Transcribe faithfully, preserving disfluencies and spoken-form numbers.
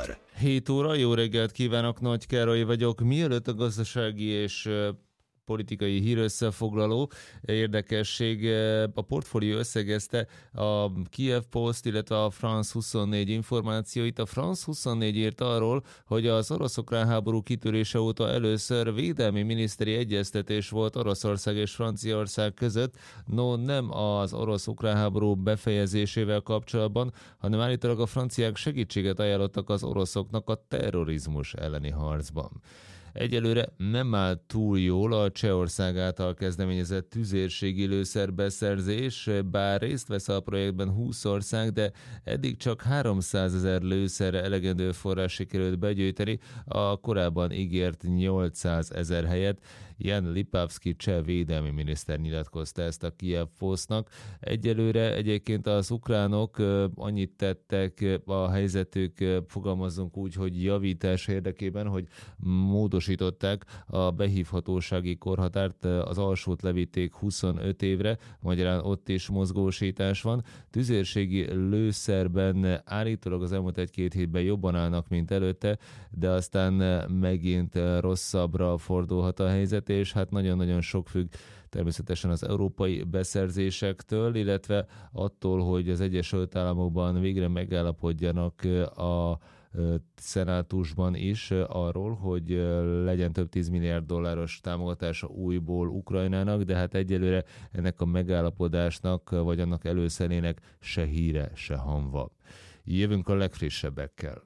Gábor. hét óra, jó reggelt kívánok, Nagy Károly vagyok. Mielőtt a gazdasági és politikai hírösszefoglaló érdekesség, a Portfolio összegezte a Kiev Post, illetve a France huszonnégy információit. A France huszonnégy írt arról, hogy az orosz-ukrán háború kitörése óta először védelmi miniszteri egyeztetés volt Oroszország és Franciaország között, no nem az orosz-ukrán háború befejezésével kapcsolatban, hanem állítólag a franciák segítséget ajánlottak az oroszoknak a terrorizmus elleni harcban. Egyelőre nem áll túl jól a Csehország által kezdeményezett tüzérségi lőszerbeszerzés, bár részt vesz a projektben húsz ország, de eddig csak háromszázezer lőszerre elegendő forrás sikerült begyűjteni, a korábban ígért nyolcszázezer helyett. Jan Lipavsky cseh védelmi miniszter nyilatkozta ezt a Kiev Postnak. Egyelőre egyébként az ukránok annyit tettek a helyzetük, fogalmazzunk úgy, hogy javítás érdekében, hogy módosították a behívhatósági korhatárt, az alsót levitték huszonöt évre, magyarán ott is mozgósítás van. Tüzérségi lőszerben állítólag az elmúlt egy-két hétben jobban állnak, mint előtte, de aztán megint rosszabbra fordulhat a helyzet, és hát nagyon-nagyon sok függ természetesen az európai beszerzésektől, illetve attól, hogy az Egyesült Államokban végre megállapodjanak a szenátusban is arról, hogy legyen több tíz milliárd dolláros támogatása újból Ukrajnának, de hát egyelőre ennek a megállapodásnak, vagy annak előszelének se híre, se hamva. Jövünk a legfrissebbekkel.